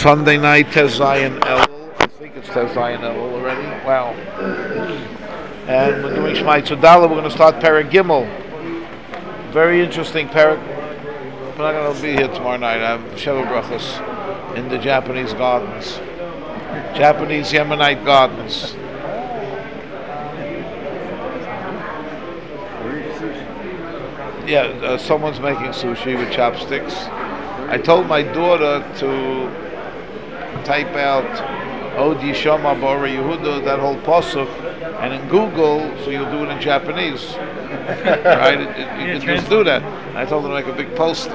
Sunday night, Tez Zion Elul. I think it's Tez Zion Elul already. Wow. And we're doing Shmai Tzadala. We're going to start Perek Gimel. Very interesting Perek. I'm not going to be here tomorrow night. I have Sheva Brachos in the Japanese gardens. Japanese Yemenite gardens. Yeah, someone's making sushi with chopsticks. I told my daughter to type out Od Yishama Bora Yehuda, that whole pasuk, and in Google, so you'll do it in Japanese. Right? You can just do that. I told her to make a big poster.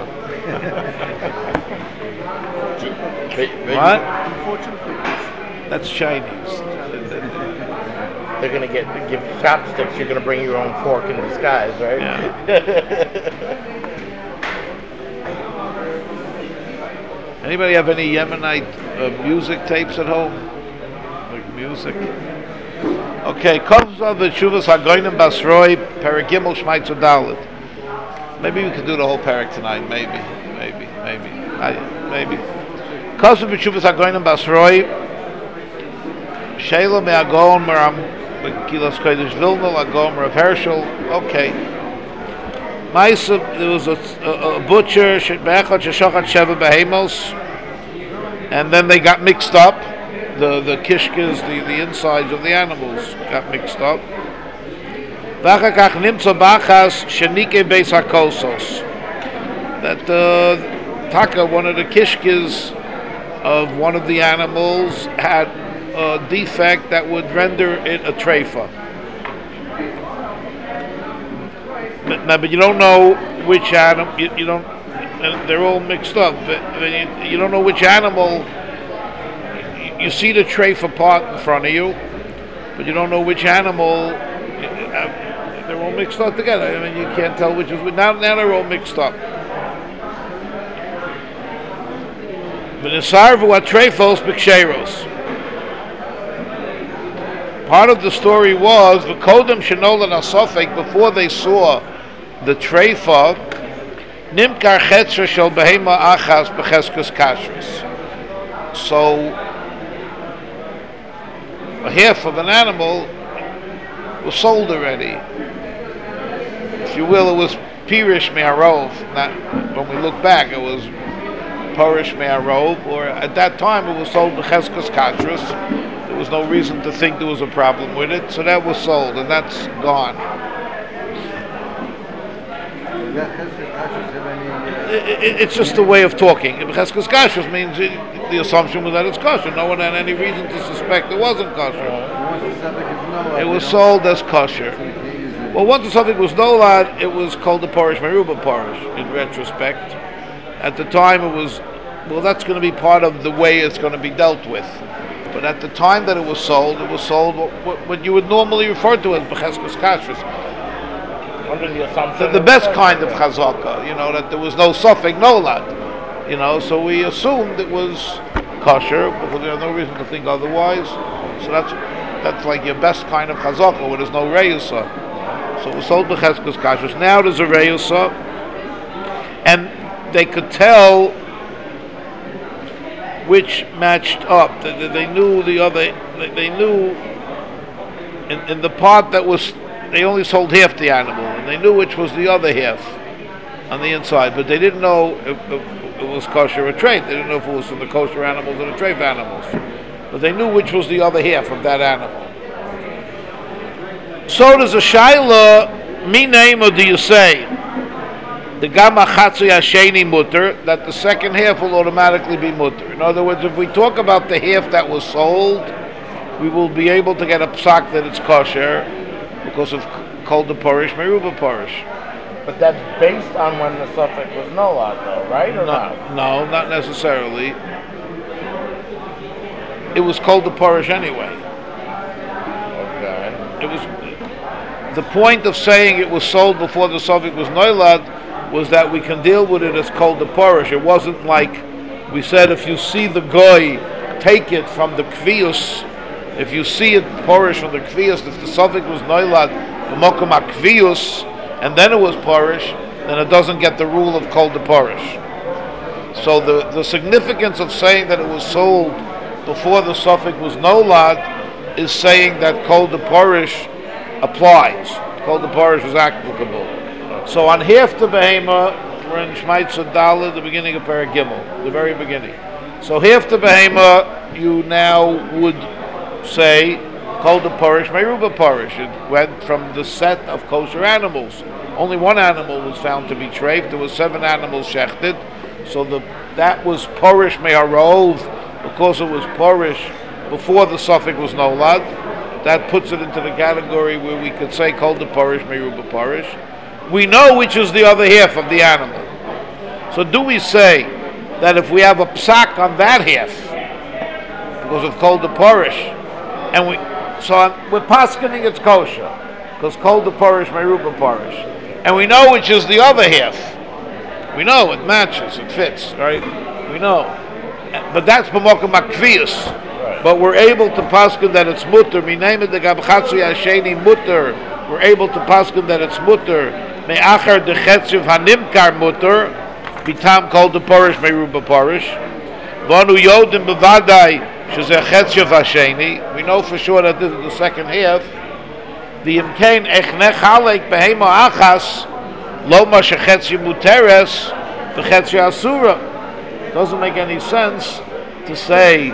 What? That's Chinese. They're going to give chopsticks. You're going to bring your own fork in disguise, right? Yeah. Anybody have any Yemenite music tapes at home? Like music? Okay, comes of the Shuvas Hagoynim Basroi, Perek Gimel Shmai Tzadalid. Maybe we could do the whole Perek tonight. Maybe. Comes of the Shuvas Hagoynim Basroi, Sheila Me'agon Meram Kilas Kodesh Vilna Lagom Rav Herschel. Okay. There was a butcher, and then they got mixed up. The kishkas, the insides of the animals got mixed up. That Taka, one of the kishkas of one of the animals, had a defect that would render it a treifa. But you don't know which animal. You don't. They're all mixed up. But you don't know which animal. You see the treifa part in front of you, but you don't know which animal. They're all mixed up together. I mean, you can't tell which is which. Now they're all mixed up. But in Sarvu Atreifos Biksheros. Part of the story was the Kodem Shenolan Asofek, before they saw the treifa, Nimkar Chetzra Shel Behema Achas Becheskus Kashrus. So a half of an animal was sold already. If you will, it was Pirish Me'arov. When we look back, it was Porish Me'arov, or at that time it was sold Becheskus Kashrus. There was no reason to think there was a problem with it, so that was sold, and that's gone. It's just a way of talking. Becheskus Kashrus means the assumption was that it's kosher. No one had any reason to suspect it wasn't kosher. It was sold as kosher. Well, once something was nolad, it was called the Porish Meruba Porish, in retrospect. At the time it was, well, that's going to be part of the way it's going to be dealt with. But at the time that it was sold what you would normally refer to as Becheskus Kashrus. Under the assumption, the best kind of chazaka, that there was no suffix nolad, so we assumed it was kosher because we have no reason to think otherwise. So that's like your best kind of chazaka where there's no reyusa. So it was sold Becheskus Kashrus. Now there's a reyusa, and they could tell which matched up. They knew the other. They knew in the part that was. They only sold half the animal, and they knew which was the other half on the inside, but they didn't know if it was kosher or treif. They didn't know if it was from the kosher animals or the treif animals. But they knew which was the other half of that animal. So there's a shaila, mi name, or do you say the gamma chatzi hasheni mutter, that the second half will automatically be mutter? In other words, if we talk about the half that was sold, we will be able to get a psak that it's kosher, because of called the Porish, Meruba Porish. But that's based on when the suffix was nolad, though, right? Or not? No, not necessarily. It was called the Porish anyway. Okay. It was the point of saying it was sold before the suffix was nolad was that we can deal with it as called the Porish. It wasn't like we said if you see the goy take it from the kvius. If you see it porish from the kvius, if the suffix was noilad, the mokum kvius, and then it was porish, then it doesn't get the rule of kol de porish. So the significance of saying that it was sold before the suffix was nolad is saying that kol de parish applies. Kol de parish is applicable. So on half the behema, we're in Shmaitza Dala, the beginning of Parag Gimel, the very beginning. So half the behema, you now would say kol de parish, meruba parish. It went from the set of kosher animals. Only one animal was found to be treif. There was 7 animals shechted. So that was parish meharov, because it was parish before the suffix was nolad. That puts it into the category where we could say kol de parish, meruba parish. We know which is the other half of the animal. So do we say that if we have a psak on that half, because of kol de parish, and we're paskening it's kosher, because kol de parish, meruba parish, and we know which is the other half. We know it matches, it fits, right? We know, but that's b'mokum akvius. But we're able to pasken that it's mutter. Minayim de gabchatzu yasheni mutter. We're able to pasken that it's mutter. Me'achar de chetziv hanimkar mutter. Bitam kol de parish meruba parish. Vanu yodim bevadai shezeh chetziv hasheni. We know for sure that this is the second half. The imkein echnech halek behema achas lo ma shechetziv muteres v'chetziv asura. Doesn't make any sense to say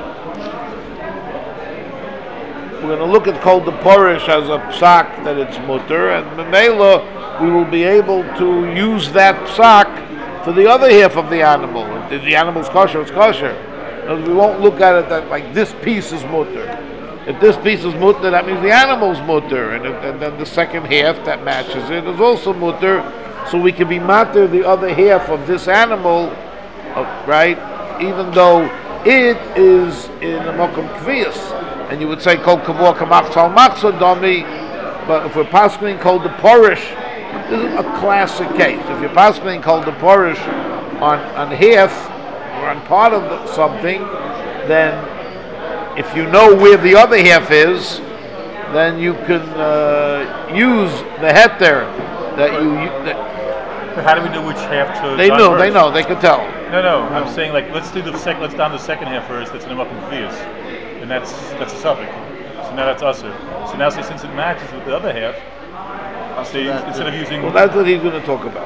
we're going to look at kol de parish as a psak that it's mutter, and memela we will be able to use that psak for the other half of the animal. If the animal's kosher, it's kosher. We won't look at it that like this piece is mutter. If this piece is mutter, that means the animal's mutter, and then the second half that matches it is also mutter. So we can be matter the other half of this animal, right? Even though it is in a mokum kvius. And you would say kol kavua kamach tzal machzor domi, but if we're paskening kol de parish, this is a classic case. If you're paskening kol de parish on half or on part of something, then if you know where the other half is, then you can use the heter that you. But how do we know which half to? They know, they could tell. No. I'm saying like let's down the second half first. That's an imakum kvius. And that's a suffix. So now that's usher. So now say since it matches with the other half, say instead of using. Well, that's what he's going to talk about.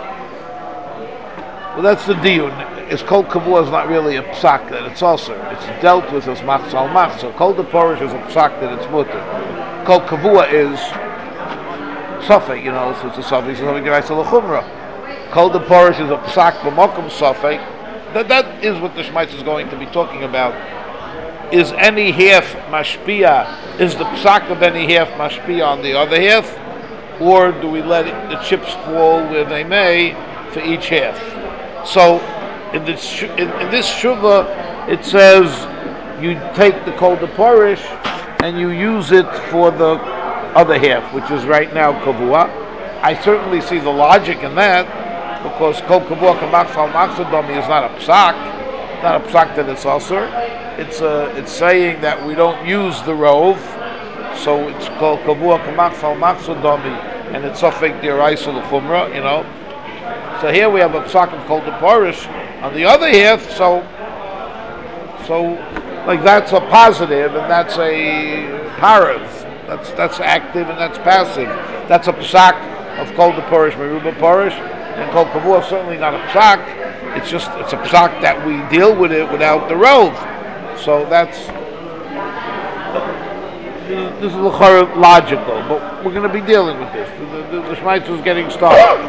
Well, that's the diyun. It's kol kavua is not really a psak that it's usher. It's dealt with as machzal mach. So kol de parish is a psak that it's mutter. Kol kavua is suffix. So it's a suffix. So we can write l'chumra. Kol de parish is a psak b'mokum suffix. That is what the Shmaitz is going to be talking about. Is any half mashpia? Is the psak of any half mashpia on the other half, or do we let the chips fall where they may for each half? So, in this shuvah, it says you take the kol de parish and you use it for the other half, which is right now kavua. I certainly see the logic in that, because kol kavua kamach al machzor is not a psak, not a psak that it's also. It's saying that we don't use the rove, so it's called kavua kamach al machzor domi, and it's suffix deraisa l'chumra, So here we have a psak of kol de parish on the other half. So like that's a positive and that's a parav. That's active and that's passive. That's a psak of kol de parish meruba parish, and kol kavua is certainly not a psak. It's a psak that we deal with it without the rove. So this is logical, but we're going to be dealing with this. The Shmaitz is getting started.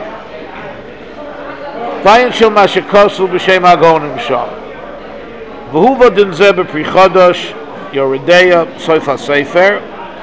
Vayin shel mashikosu b'shem agonim sham. V'huva din zeh b'pri chodosh yoredeya soif ha-sefer.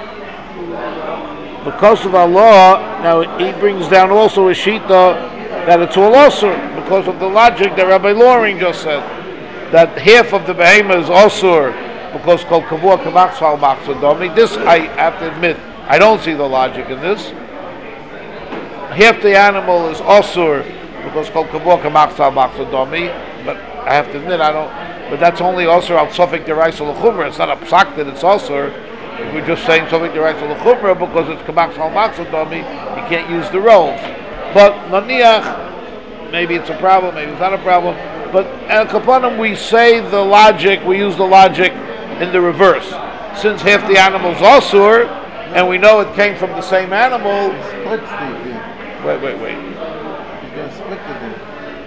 Because of Allah, now he brings down also a shita that it's all osur, because of the logic that Rabbi Loring just said. That half of the behemoth is osur because kol kavua kamach al machzor domi. This I have to admit, I don't see the logic in this. Half the animal is osur because kol kavua kamach al machzor domi, but I have to admit I don't. But that's only osur al suffix deraisa l'chumra. It's not a psak that it's osur. We're just saying suffix deraisa l'chumra because it's kamach al machzor domi. You can't use the rove. But naniach, maybe it's a problem, maybe it's not a problem. But at Kapanim we say the logic, we use the logic in the reverse. Since half the animal's asur, and we know it came from the same animal. Splits the thing. Wait. You can split the thing.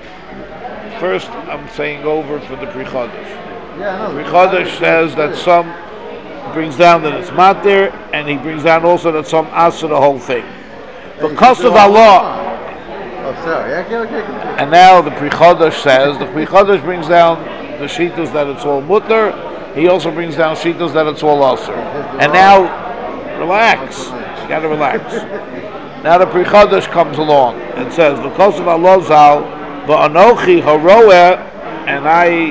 First, I'm saying over for the Pri Chodesh. Yeah, no. Pri Chodesh says that some brings down that it's matir, and he brings down also that some asur the whole thing. Because of Allah. Oh, sorry. Okay. And now the Pri Chodesh says, the Pri Chodesh brings down the shitas that it's all mutter. He also brings down shitas that it's all asur. And now, relax. You got to relax. Now the Pri Chodesh comes along and says, because of Allah Zal, Ba'anochi Haroeh, and I,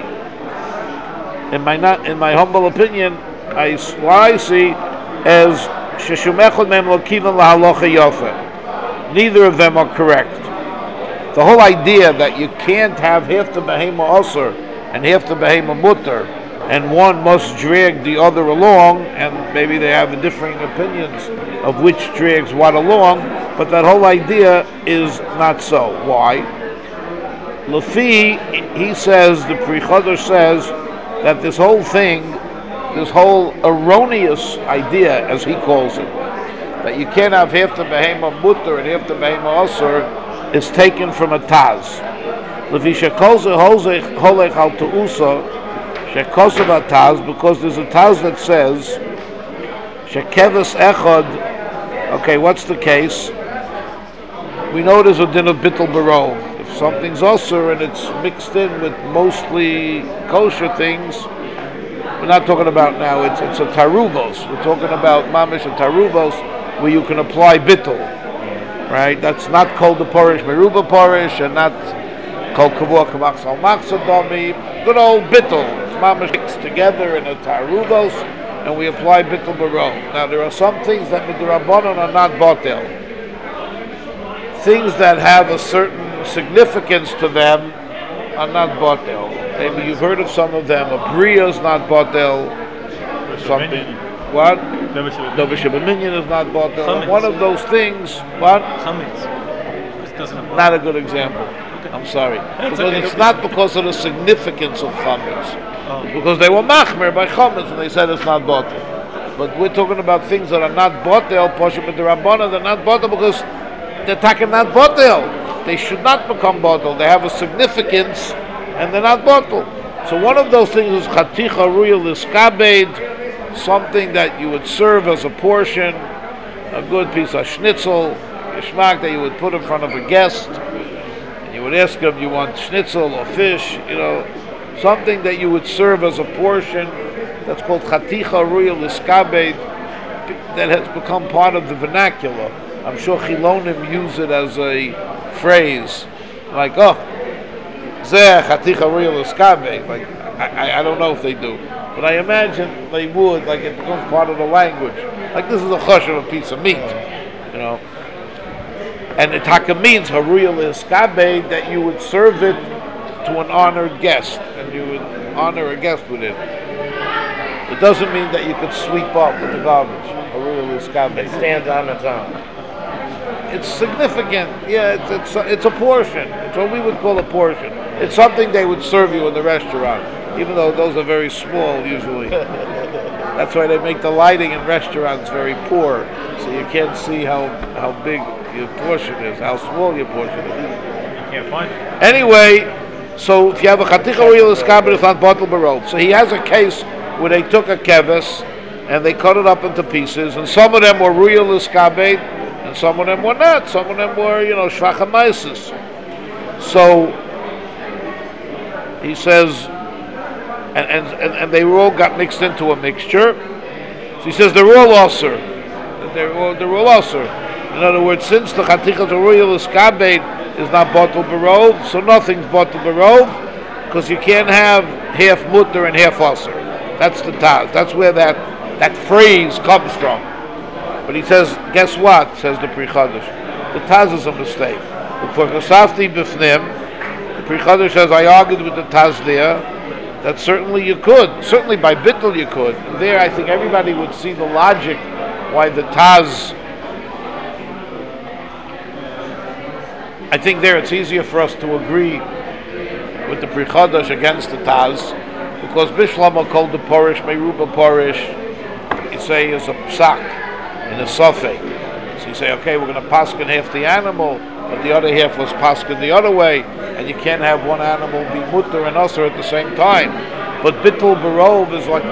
in my humble opinion, what I see is Sheshumechod Mem Lokinan LaHalacha Yofe. Neither of them are correct. The whole idea that you can't have half the behema asur and half the behema mutter, and one must drag the other along, and maybe they have differing opinions of which drags what along, but that whole idea is not so. Why? Lafi, he says, the Pri Chodesh says, that this whole thing, this whole erroneous idea, as he calls it, that you can't have half the behema mutter and half the behema asur, is taken from a taz. Lafi shekolze holech al tu'usa, shekosav a taz, because there's a taz that says, shekeves echad. Okay, what's the case? We know there's a din of bittul barov. If something's asur and it's mixed in with mostly kosher things, we're not talking about now, it's a taruvos. We're talking about mamish and taruvos, where you can apply bittul. Right? That's not called the porish meruba porish, and not called kavua kavach sal machzadomi. Good old bittul. It's mamish mixed together in a taruvos, and we apply bittul barov. Now there are some things that midrabanan are not botel. Things that have a certain significance to them are not botel. Maybe you've heard of some of them. A bria is not botel. Something. What? Dover Shabbat is not botel. One of those things. What? Not a good example. Okay. I'm sorry. Because it's not because of the significance of chametz. It's because they were machmer by chametz and they said it's not botel. But we're talking about things that are not botel. Poshet b'derabbanan, they're not botel because they're talking not botel. They should not become botel. They have a significance and they're not botel. So one of those things is chaticha ruya liskabed, something that you would serve as a portion, a good piece of schnitzel, geschmack that you would put in front of a guest, and you would ask them, you want schnitzel or fish, something that you would serve as a portion, that's called chaticha ruya liskabed, that has become part of the vernacular. I'm sure Chilonim use it as a phrase, like, zeh chaticha ruya liskabed, like, I don't know if they do, but I imagine they would, like it becomes part of the language. Like this is a chush of a piece of meat, And the taka means haruya liskabed, that you would serve it to an honored guest, and you would honor a guest with it. It doesn't mean that you could sweep up with the garbage. Haruya liskabed. It stands on its own. It's significant. Yeah, it's a portion. It's what we would call a portion. It's something they would serve you in the restaurant, even though those are very small usually. That's why they make the lighting in restaurants very poor, so you can't see how big your portion is, how small your portion is. You can't find it. Anyway, so if you have a chaticha real iskabed, it's not bottle barov. So he has a case where they took a keves and they cut it up into pieces, and some of them were real iskabed, and some of them were not. Some of them were, shvachamaisis. So he says, and they all got mixed into a mixture. So he says they're all asur. They're all asur. In other words, since the chaticha royal iskabed is not bottle barov, so nothing's bottle barov, because you can't have half mutter and half asur. That's the taz. That's where that phrase comes from. But he says, guess what? Says the Pri Chodesh. The taz is a mistake. The Pri Chodesh says, I argued with the taz there, that certainly you could. Certainly by bittul you could. And there I think everybody would see the logic why the taz. I think there it's easier for us to agree with the Pri Chadash against the Taz, because Bishlama called the Porish, Meruba Porish, you say is a psak in a sofek. So you say, okay, we're going to paskin half the animal, but the other half was paskin the other way, and you can't have one animal be mutter and usher at the same time. But bittul barov is like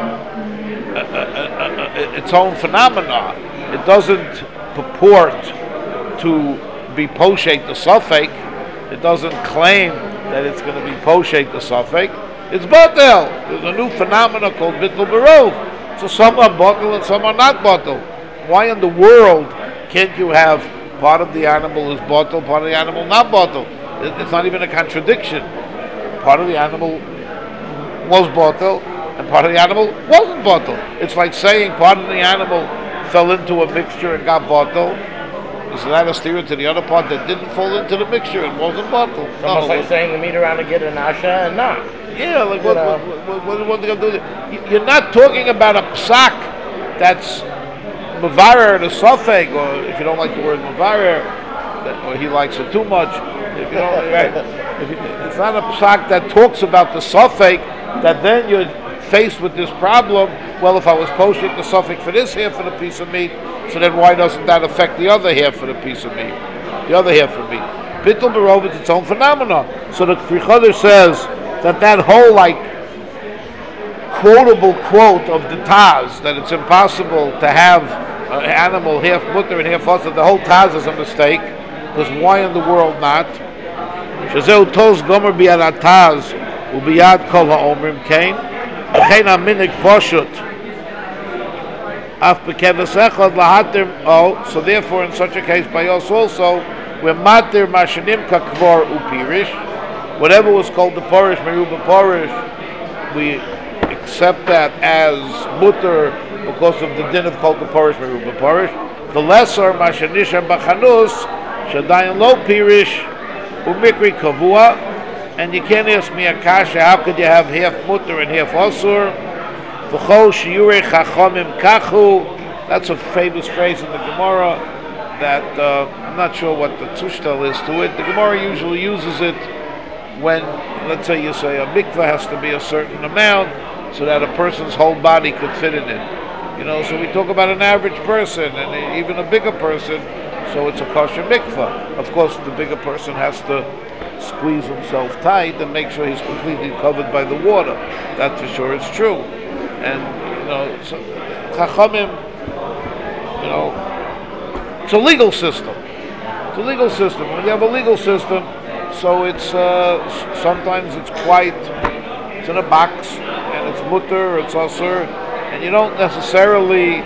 its own phenomena. It doesn't purport to be poshet the sofek. It doesn't claim that it's going to be poshet the sofek. It's batel. There's a new phenomena called bittul barov. So some are batel and some are not batel. Why in the world can't you have part of the animal is batel, part of the animal not batel? It's not even a contradiction. Part of the animal was batel and part of the animal wasn't batel. It's like saying part of the animal fell into a mixture and got batel. Is that a steer to the other part that didn't fall into the mixture and wasn't batel? It's almost like saying the meat around to get an asha and not. Yeah, like what are they going to do? You're not talking about a psak that's Mavarer the Sofek, or if you don't like the word Mavarer, or he likes it too much. If you don't, it's not a psak that talks about the Sofek, that then you're faced with this problem. Well, if I was posting the Sofek for this half of the piece of meat, so then why doesn't that affect the other half of the piece of meat? The other half of meat. Bittul Barov is its own phenomenon. So the Pri Chadash says that whole quotable quote of the Taz, that it's impossible to have an animal half mutter and half usher, the whole Taz is a mistake, because why in the world not? Shazeu tos gomer biyad ataz ubiyad kol ha'omrim kain v'chein ha'minik poshut af bekeves echad lahatir. Oh, so therefore in such a case by us also we're matir mashanim kakvar upirish, whatever was called the porish meruba porish, we accept that as mutter because of the din of called the porish meruba porish. The lesser mashanisha bachanus shadayin lo pirish umikri kavua, and you can't ask me a kasha, how could you have half mutter and half asur? V'chol shiurei chachamim kachu. That's a famous phrase in the Gemara that I'm not sure what the tushtel is to it. The Gemara usually uses it when, let's say you say a mikveh has to be a certain amount so that a person's whole body could fit in it. So we talk about an average person and even a bigger person, so it's a kosher mikveh. Of course, the bigger person has to squeeze himself tight and make sure he's completely covered by the water. That for sure is true. And, so Chachamim, it's a legal system. It's a legal system. When you have a legal system, so it's sometimes it's in a box, and it's mutter, it's asur, and you don't necessarily.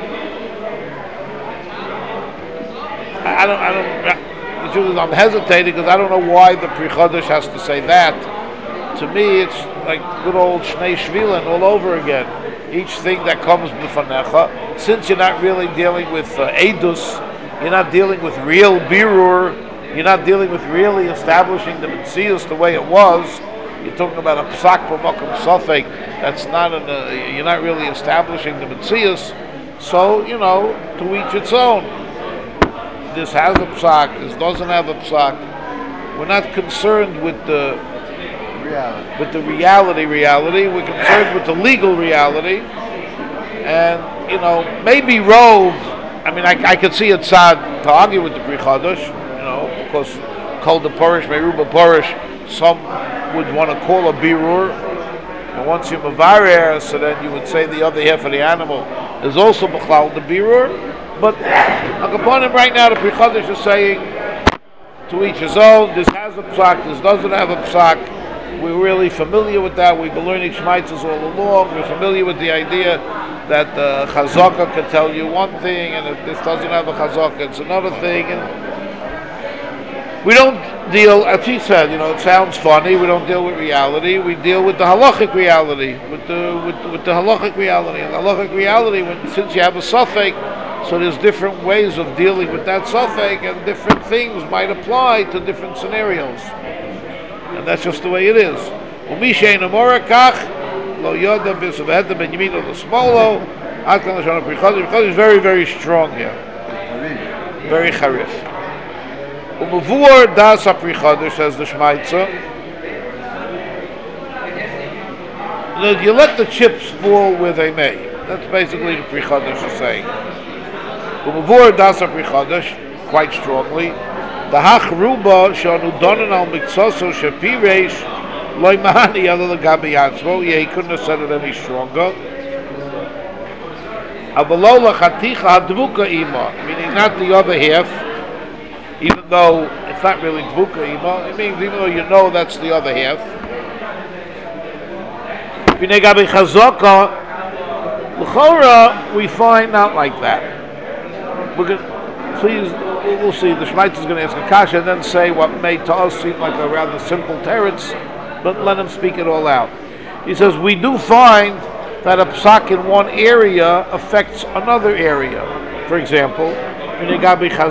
I'm hesitating because I don't know why the Pri Chadash has to say that. To me, it's like good old Shnei Shvilin all over again. Each thing that comes b'fanecha, since you're not really dealing with edus, you're not dealing with real birur, you're not dealing with really establishing the Metzius the way it was. You're talking about a psak b'makom sofek. That's not you're not really establishing the Metzius. So to each its own. This has a psak. This doesn't have a psak. We're not concerned with the reality. We're concerned with the legal reality. And maybe rove. I mean, I could see it sad to argue with the Pri Chadash. Because called the porish, meruba porish, some would want to call a birur, and once you mavarer, so then you would say the other half of the animal is also b'chlal the birur. But upon him right now, the Pri Chadash is saying to each his own. This has a psak, this doesn't have a psak. We're really familiar with that. We've been learning shmaitzes all along. We're familiar with the idea that chazaka can tell you one thing, and if this doesn't have a chazaka, it's another thing. And we don't deal, as he said, it sounds funny, we don't deal with reality, we deal with the halachic reality, with the halachic reality. And the halachic reality, since you have a suffix, so there's different ways of dealing with that suffix, and different things might apply to different scenarios. And that's just the way it is. Because very, very strong here. Very charif. Umavur das Pri Chadash, says the Shmaitza. You let the chips fall where they may. That's basically the Pri Chadash is saying. Umavur das Pri Chadash quite strongly. The hach ruba shanu donan al miksoso shapiresh loy mahani ala legabi atzmo. Yeah, he couldn't have said it any stronger. Avalola chaticha hadvuka ima, meaning not the other half, even though it's not really dvuka ima. It means even though you know that's the other half. V'negabi chazaka, l'chora we find not like that. We're going please, we'll see. The Shmaitz is going to ask a kasha and then say what may to us seem like a rather simple teretz, but let him speak it all out. He says we do find that a psak in one area affects another area. For example, you have a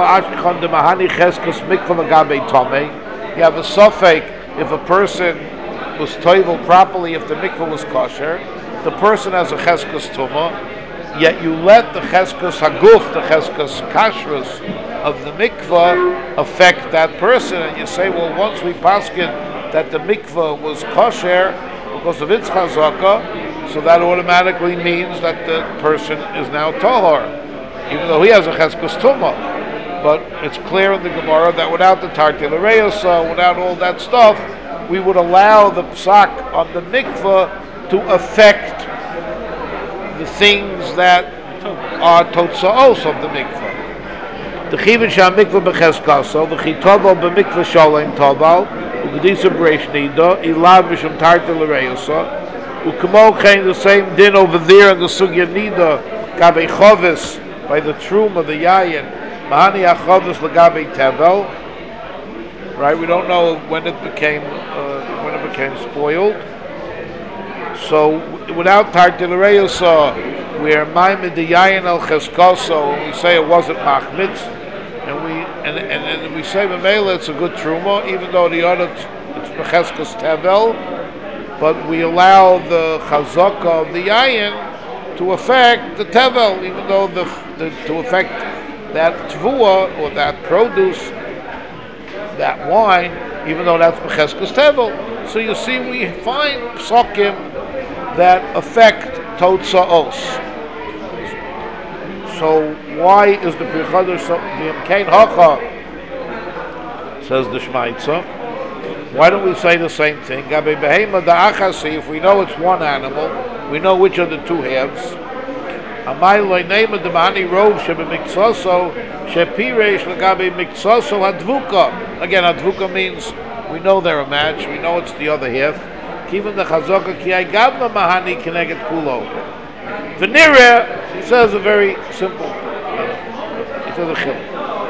suffix if a person was toivel properly, if the mikvah was kosher, the person has a cheskas tumah, yet you let the cheskas haguf, the cheskas kashrus of the mikvah affect that person, and you say, well, once we paskin that the mikvah was kosher because of its chazaka, so that automatically means that the person is now tahor, even though he has a cheskas tumah. But it's clear in the Gemara that without the tartil reyosa, without all that stuff, we would allow the psak on the mikvah to affect the things that are totzaos of the mikvah. The chivin shah mikvah b'cheskaso, the chitobal b'mikvah shalem tobal, u'gedisa b'reish nida, ilav mishum tartil reyosa. U'kamochein, the same din over there in the sugya nida, gabe chovis, by the trum of the yayin, mahani achovis legabe tevel. Right, we don't know when it became spoiled. So without tartil reyosa, where maimed the yayin al cheskaso, and we say it wasn't machmitz, and we say memela it's a good truma, even though the other it's becheskas tevel. But we allow the chazaka of the yayin to affect the tevel, even though to affect that tvua or that produce, that wine, even though that's becheskas tevel. So you see, we find psakim that affect totzaos. So why is the Pri Chadash so kain hacha? Says the Shmaitza. Why don't we say the same thing? Gabe behema da'achasi, if we know it's one animal, we know which are the two halves. Amai loy nema demani rov shebe miksoso shepiresh legabe miksoso hadvuka. Again, hadvuka means we know they're a match, we know it's the other half. Even the chazaka ki ay gavna mahani keneget kulo. V'nireh, he says a very simple, he says a chiluk.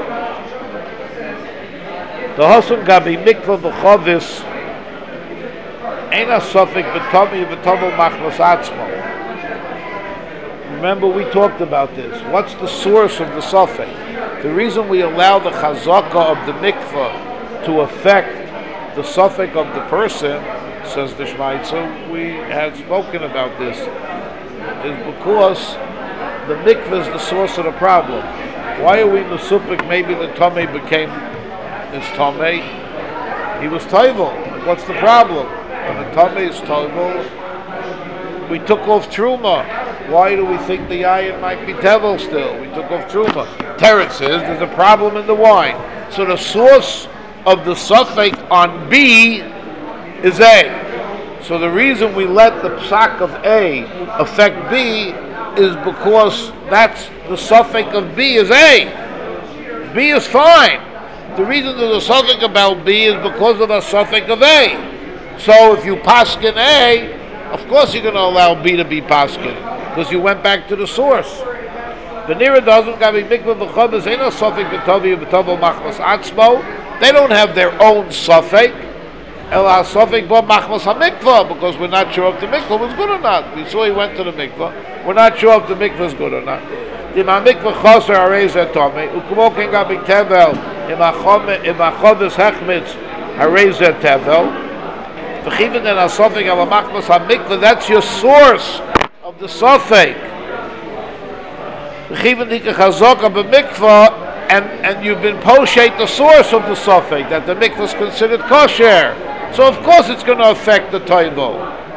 The Hasan Gabi Mikvah B'Chavis ain't a suffix b'tami b'tamo machmas atzmo. Remember, we talked about this. What's the source of the suffix? The reason we allow the chazaka of the mikvah to affect the suffix of the person, says the Shmaitzer, we had spoken about this, is because the mikvah is the source of the problem. Why are we mesupik? Maybe the tummy became is Tomei, he was Toivel. What's the problem? When the Tomei is Toivel, we took off Truma. Why do we think the Yayin might be Tevel still? We took off Truma. Teretz says there's a problem in the wine. So the source of the suffix on B is A. So the reason we let the psak of A affect B is because that's the suffix of B is A. B is fine. The reason there's a suffix about B is because of the suffix of A. So if you paskin A, of course you're going to allow B to be paskin, because you went back to the source. The Nira doesn't have a mikvah b'chabas, ain't no suffix b'tovi b'tovo machmas atzmo. They don't have their own suffix. El suffix bo machmas ha-mikvah, because we're not sure if the mikvah was good or not. We saw he went to the mikvah. We're not sure if the mikvah is good or not. If a mikvah chaser arei zetome, ukmo ken gabi tevel, if a chodes hechmitz arei zetevel, v'chivin en ha-suffix al machmas ha-mikvah, that's your source of the suffix. V'chivin dike chazaka b'mikvah, and you've been poshet the source of the suffix, that the mikvah is considered kosher. So of course it's going to affect the toivo.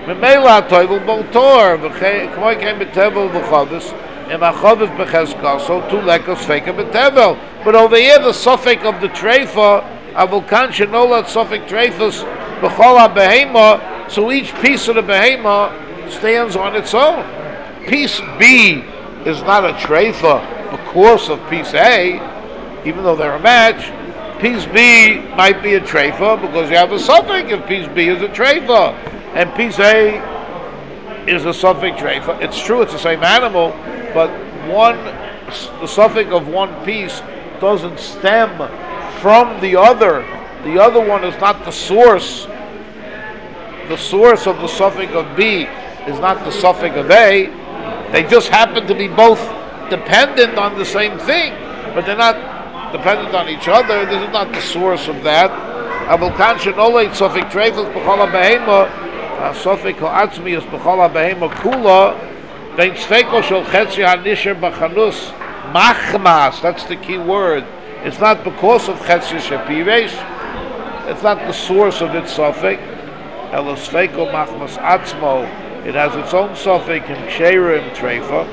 Memela toivel boltor. K'moy came betevel v'chavis. And achavis b'cheskal. So two lekos feka betevel. But over here, the suffix of the treifa, avul kan shenolat suffix treifas b'chol ha-behema. So each piece of the behema stands on its own. Piece B is not a treifa because of piece A, even though they're a match. Piece B might be a treifa because you have a suffix if piece B is a treifa, and piece A is a suffix treifa. It's true, it's the same animal, but the suffix of one piece doesn't stem from the other. The other one is not the source. The source of the suffix of B is not the suffix of A. They just happen to be both dependent on the same thing, but they're not dependent on each other. This is not the source of that. Avulkan shenoleit suffix treifas b'chol ha-behema, suffix ha'atzmi is b'chol ha-behema kula, vein tzfeiko shel chetzi ha-nisher b'chanus machmas. That's the key word. It's not because of chetzi shepiresh. It's not the source of its suffix. Elo tzfeiko machmas atzmo. It has its own suffix in ksherim treifa.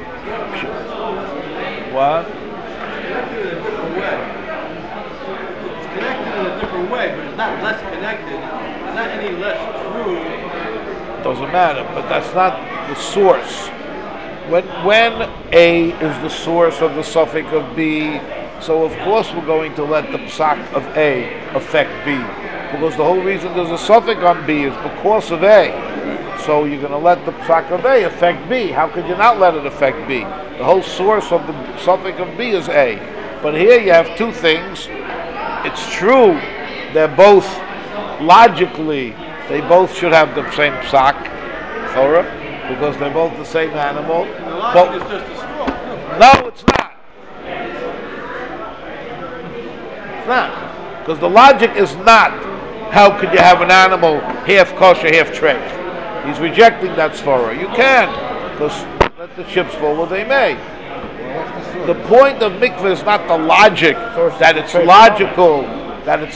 What? It's connected in a different way, but it's not less connected. It's not any less true. Doesn't matter, but that's not the source. When A is the source of the suffix of B, so of course we're going to let the psak of A affect B, because the whole reason there's a suffix on B is because of A. So you're going to let the psak of A affect B. How could you not let it affect B? The whole source of the suffix of B is A. But here you have two things. It's true they're both, logically, they both should have the same psak, Torah, because they're both the same animal. The logic is just a straw. No, it's not. It's not. Because the logic is not, how could you have an animal half kosher, half treif? He's rejecting that svara. You can, because let the chips fall where they may. The point of mikveh is not the logic that it's logical, that if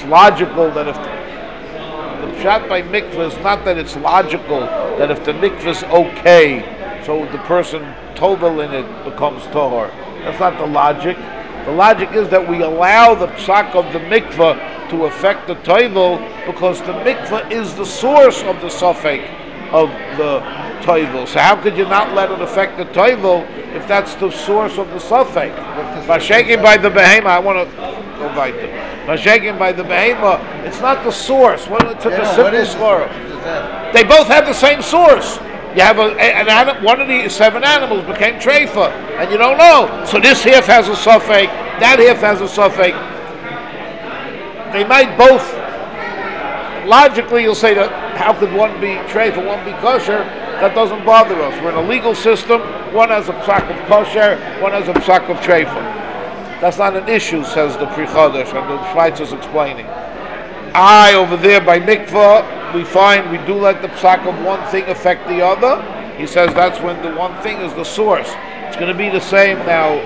the pshat by mikveh is not that it's logical that if the mikveh is okay, so the person tovel in it becomes tohar. That's not the logic. The logic is that we allow the psak of the mikveh to affect the tovel because the mikveh is the source of the suffix of the toivel. So how could you not let it affect the toivel if that's the source of the suffix? By shaking by the behema, I want to go by them. By shaking by the behema, it's not the source. Well, it took a simple swirl. They both have the same source. You have one of the 7 animals became treifa, and you don't know. So this half has a suffix, that half has a suffix. They might both. Logically, you'll say that how could one be treifa, one be kosher? That doesn't bother us. We're in a legal system. One has a psak of kosher, one has a psak of treifa. That's not an issue, says the Pri Chodesh, and the Schweitz is explaining. Over there by mikvah, we find we do let the psak of one thing affect the other. He says that's when the one thing is the source. It's going to be the same now.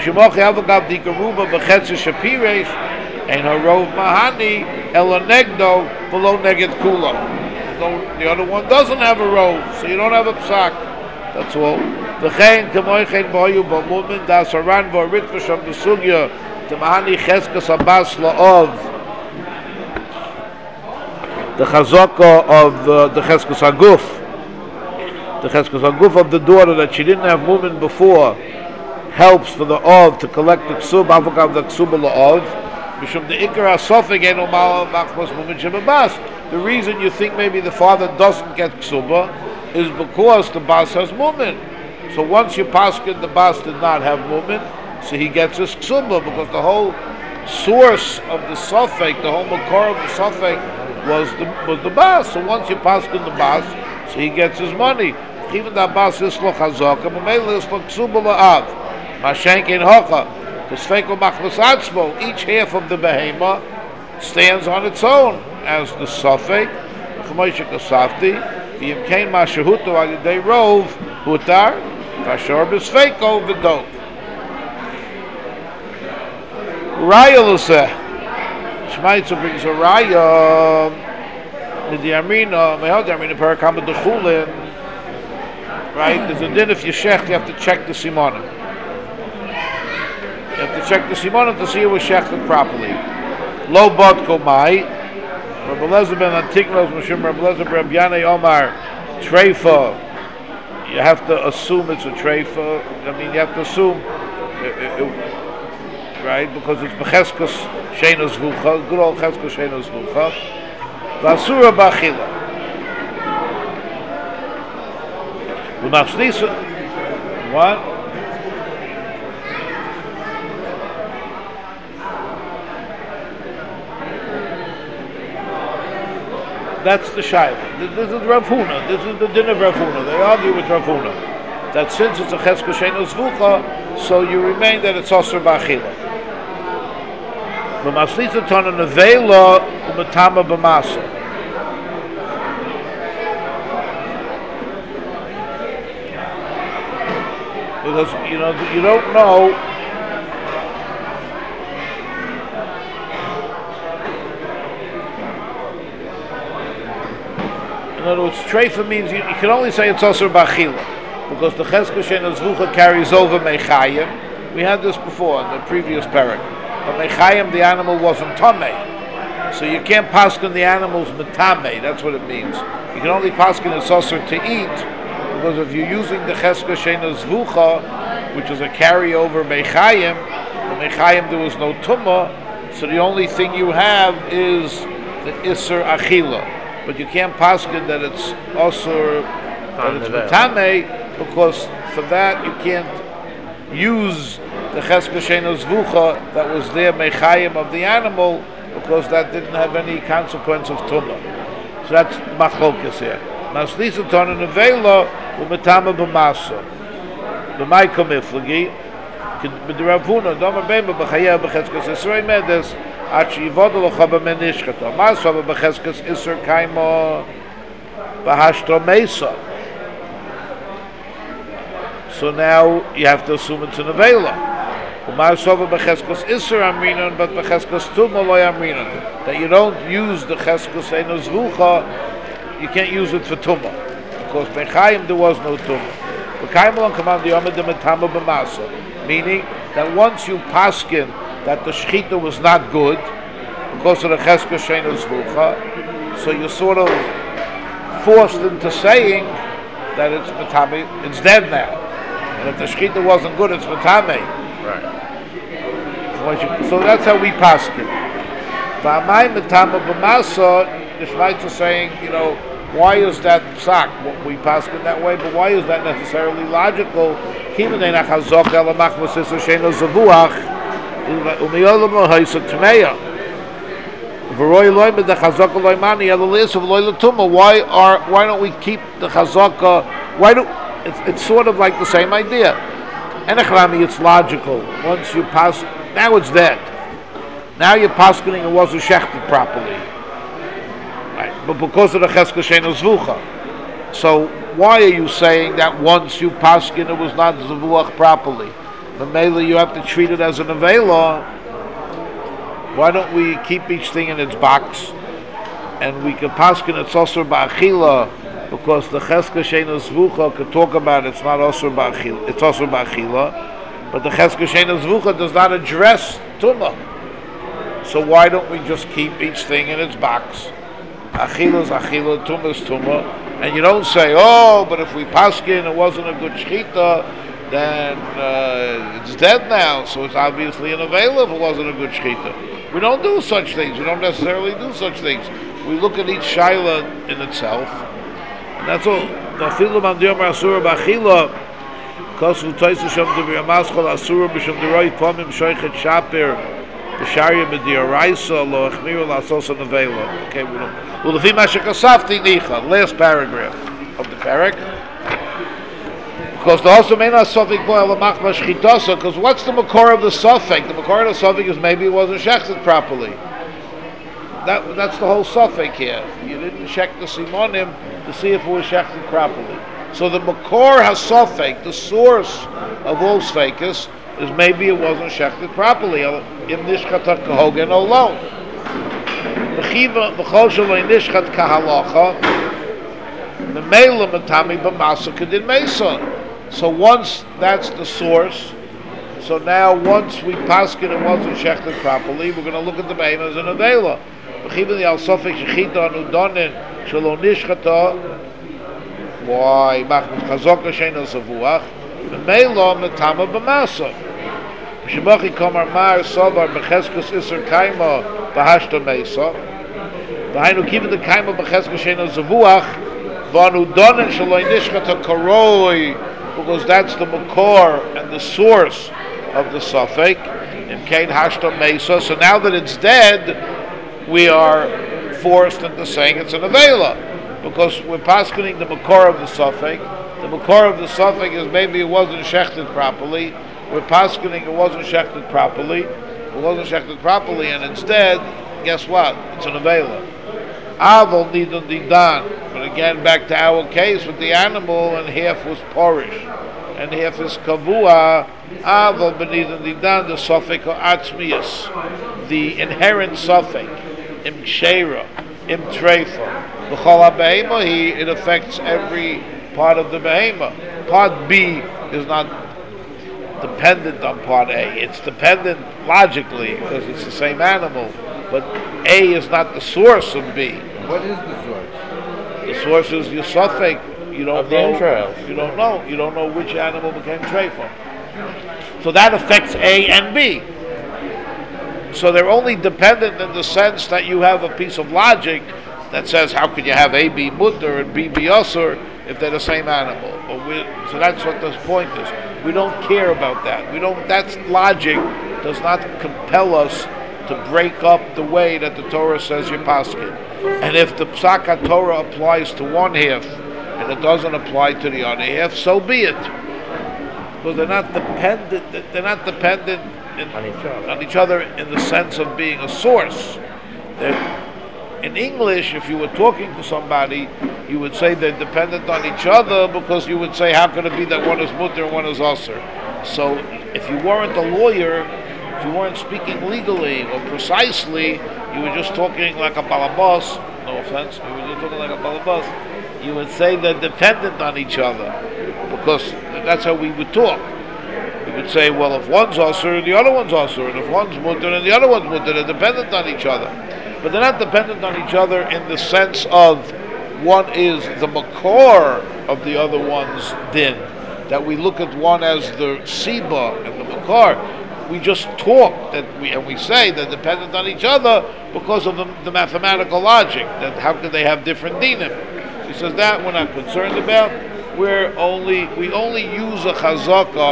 And harov mahani elanegdo below neged kulo. The other one doesn't have a rove, so you don't have a psak. That's all. V'chein kemoichein b'hoyu b'mumin da'asaran v'orit v'sham b'sugya t'mahani cheskas abbas la'ov. The chazaka of the cheskas haguf. The cheskas haguf of the daughter that she didn't have mumin before helps for the ov to collect the ksub, avokav the ksub la'ov. The reason you think maybe the father doesn't get ksuba is because the bas has mumin. So once you paskin the bas did not have mumin, so he gets his ksuba because the whole source of the suffix, the whole makor of the suffix was the bas. So once you paskin the bas, so he gets his money. Even the bas is lo chazaka, but maybe it's lo ksuba la'av. Mashenkin hocha. Each half of the behema stands on its own as the suffix. Raya Shmaitza brings a raya the Amrina, Mehod Amrina, Parakama Dechulin, right? There's a din if you shech, you have to check the simonim. You have to check the simonim to see it was shechted properly. Lo Bodko Mai, Rabbi Lezer ben Antignos, Mishum Rabbi Lezer ben Yanei Omar, Treifa. You have to assume it's a treifa. I mean, you have to assume, right? Because it's becheskos shenos vucha, good old cheskos shenos vucha. Vasura bachila. V'machsnisa. What? That's the Shaila. This is Rav Huna. This is the din of Rav Huna. They argue with Rav Huna that since it's a cheskos shenos vucha, so you remain that it's osur b'achila. B'maslitza tana nevela u'metama b'masa. Because you don't know. In other words, treifa means you can only say it's osur b'achila because the cheskos shenos vucha carries over mechayim. We had this before in the previous parak. But mechayim, the animal wasn't tamei, so you can't paskin the animal's metamei. That's what it means. You can only paskin it's osur to eat because if you're using the cheskos shenos vucha, which is a carryover mechayim, the mechayim there was no tumah, so the only thing you have is the isur achila. But you can't paskin that it's osur, that it's metamei, because for that you can't use the cheskos shenos vucha that was there mechayim of the animal, because that didn't have any consequence of tumah. So that's machlokas here. Maslisa tona nevela u'metama b'masa b'may komiflagi b'deravuna domer b'ema b'chayah b'cheskos esrei medes at she'yivodu locha b'menishchato masa b'cheskos isur kaimo b'hashto mesa. So now you have to assume it's an avela. But that you don't use the cheskos shenos vucha, you can't use it for tumah. Because b'chaim there was no tumah. Meaning that once you paskin that the shechita was not good because of the cheskos shenos vucha, so you're sort of forced into saying that it's metame, it's dead now. And if the shechita wasn't good, it's metame. Right. So that's how we paskin. V'amay metame b'masa, the Shvaitz is saying, why is that psak? We paskin that way, but why is that necessarily logical? Kimenei nachazok elamach v'sisur shenos zavuach u'miyolam ha'isuk tmeya. V'roi loy med the chazaka loy mani elalis of loy l'tumah. Why don't we keep the chazaka? It's sort of like the same idea. Enechrami, it's logical. Once you pass, now it's dead. Now you're paskening it wasn't shechted properly, right? But because of the cheskos shenos vucha, so why are you saying that once you paskin it was not zavuach properly? But mainly you have to treat it as an avela. Why don't we keep each thing in its box, and we can paskin it's osur ba'achila? Because the cheskos shenos vucha could talk about it's not osur ba'achila, it's osur ba'achila, but the cheskos shenos vucha does not address tumah. So why don't we just keep each thing in its box? Achila is achila, tumah is tumah, and you don't say, but if we paskin it wasn't a good shechita, then it's dead now, so it's obviously an avela if it wasn't a good shechita. We don't do such things. We don't necessarily do such things. We look at each shaila in itself. That's all. The filu man diyom asura b'achila, kosu toisu shom devir maschol asura b'shom deroi pomim shoichet shaper b'sharya b'dioraisa lo echmiru la'asos nevela. Okay, we don't. Well, the fima shekasafti nicha. Last paragraph of the parak. Because the also may not suffik boil lamachma shchitasa. Because what's the makor of the suffik? The makor of the suffik is maybe it wasn't shechted properly. That's the whole suffix here. You didn't check the simonim to see if it was shechted properly. So the makor hasafek, the source of all sfekas, is maybe it wasn't shechted properly. Im nishchata kahogen alone. V'chiva v'chol shelo nishchat kahalacha. The meila matami b'masa kedin mesa. So once that's the source, so now once we paskin it wasn't shechted properly, we're going to look at the behemoth as an avela. V'chiva the al sofek shechita anudonin shelo nishchata. Why? Machmas chazaka sheina zavuach. The meila matama b'masa. Shemachi kamar mar savar b'cheskus iser kaima b'hashta mesa. V'hainu kiva the kaima b'cheskus sheina zavuach v'anu donen shaloi nishchata karoi, because that's the makor and the source of the suffix in kain hashta mesa. So now that it's dead, we are forced into saying it's an avela, because we're paskening the makor of the suffix. The makor of the suffix is maybe it wasn't shechted properly. We're paskening it wasn't shechted properly. It wasn't shechted properly, and instead, guess what? It's an avela. Aval nidon didan. But again, back to our case with the animal, and half was porish, and half is kavua. Aval benidon didan, the suffix or atzmius, the inherent suffix, im ksheira, im treifa. B'chol ha-behema, it affects every part of the behema. Part B is not dependent on part A. It's dependent logically because it's the same animal, but A is not the source of B. What is the source? The source is your suffix. You don't Of the know. entrails. You don't know. You don't know which animal became treifa. So that affects A and B. So they're only dependent in the sense that you have a piece of logic that says how could you have A be mutter and B be usur if they're the same animal. So that's what this point is. We don't care about that. We don't. That's logic does not compel us to break up the way that the Torah says you're paskin. And if the psak Torah applies to one half and it doesn't apply to the other half, so be it. Because they're not dependent. They're not dependent on each other in the sense of being a source. In English, if you were talking to somebody, you would say they're dependent on each other because you would say, how can it be that one is mutter and one is usher? So if you weren't a lawyer, if you weren't speaking legally or precisely, you were just talking like a balabas, no offense, you were just talking like a balabas, you would say they're dependent on each other because that's how we would talk. We would say, well, if one's usher, the other one's usher, and if one's mutter and the other one's mutter, they're dependent on each other. But they're not dependent on each other in the sense of one is the makor of the other one's din. That we look at one as the siba and the makor. We just talk and we say they're dependent on each other because of the mathematical logic. That how could they have different dinim? He says that we're not concerned about. We only use a chazaka.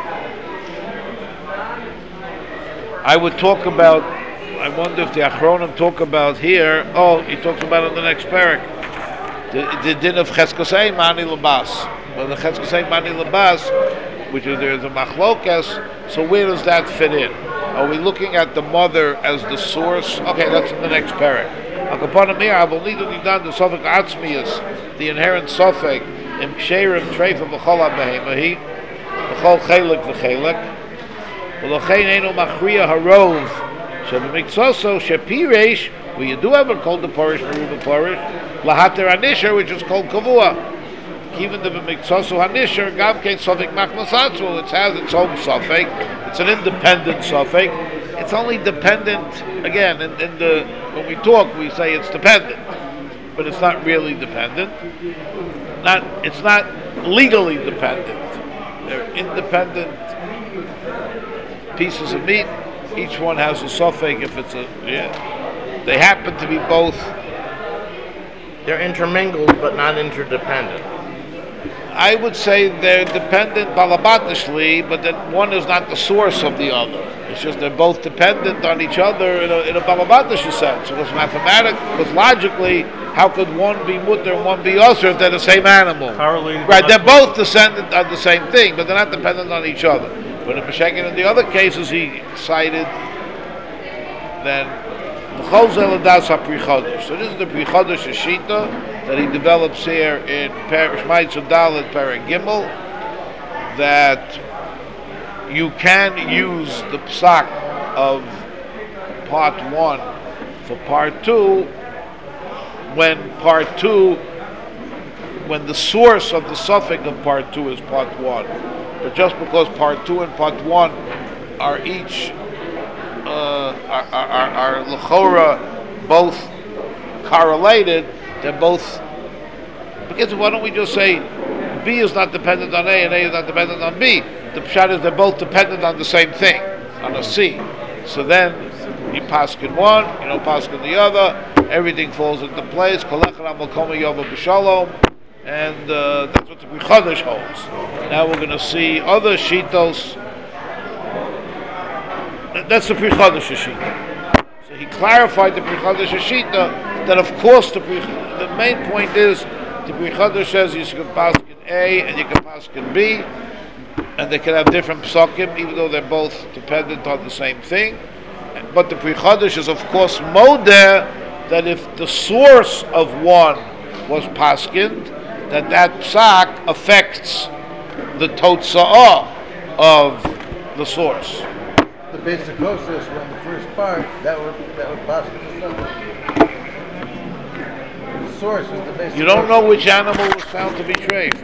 I would talk about. I wonder if the Achronim talk about here. Oh, he talks about it in the next parak. The din of Cheskosei Mani Labas. Well, the Cheskosei Mani Labas, which is there's a machlokas. So where does that fit in? Are we looking at the mother as the source? Okay, that's in the next parak. The inherent suffix im ksherim treifa b'chol ha-behemohi b'chol chelik v'chelik v'lochein eino machriya harov. So the miksoso shepiresh, where you do have it called the porish, meruba porish, lahater hanisher, which is called kavua. Even the miksoso hanisher, gamkein sofik machmasatzu, it has its own suffix. It's an independent suffix. It's only dependent. Again, in the when we talk, we say it's dependent, but it's not really dependent. It's not legally dependent. They're independent pieces of meat. Each one has a suffix if it's they happen to be both. They're intermingled but not interdependent. I would say they're dependent balabatishly, but that one is not the source of the other. It's just they're both dependent on each other in a balabatish sense. Because because logically, how could one be mutter and one be usher if they're the same animal? Correlated. Right, they're both descendant of the same thing, but they're not dependent on each other. But in Meshekin and the other cases he cited, then so this is the Pri Chodesh Shita that he develops here in Shmaitz Dalet Perek Gimel, that you can use the psak of part 1 for part 2, when the source of the suffix of part 2 is part 1. But just because part 2 and part 1 are each are l'chora both correlated, they're both. Because why don't we just say B is not dependent on A and A is not dependent on B? The pshat is they're both dependent on the same thing, on a C. So then you paskin one, you don't paskin the other, everything falls into place. And that's what the Pri Chadash holds. Now we're going to see other shitos. That's the Pri Chadash shita. So he clarified the Pri Chadash shita that of course the main point is the Pri Chadash says you can paskin A and you can paskin B, and they can have different psakim even though they're both dependent on the same thing. But the Pri Chadash is of course modeh that if the source of one was paskind, that psak affects the totza'ah of the source. The basic process on the first part, that would possibly the source is the basic. You don't know which animal was found to be treif.